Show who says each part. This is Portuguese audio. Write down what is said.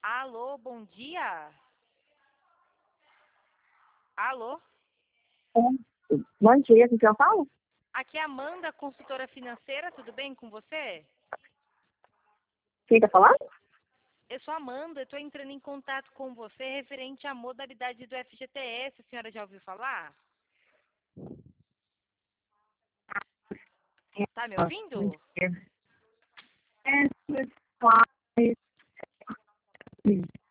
Speaker 1: Alô, bom dia. Alô?
Speaker 2: Bom dia, com quem eu falo?
Speaker 1: Aqui é a Amanda, consultora financeira, tudo bem com você?
Speaker 2: Quem tá falando?
Speaker 1: Eu sou a Amanda, estou entrando em contato com você referente à modalidade do FGTS, a senhora já ouviu falar? Tá me ouvindo?
Speaker 2: É,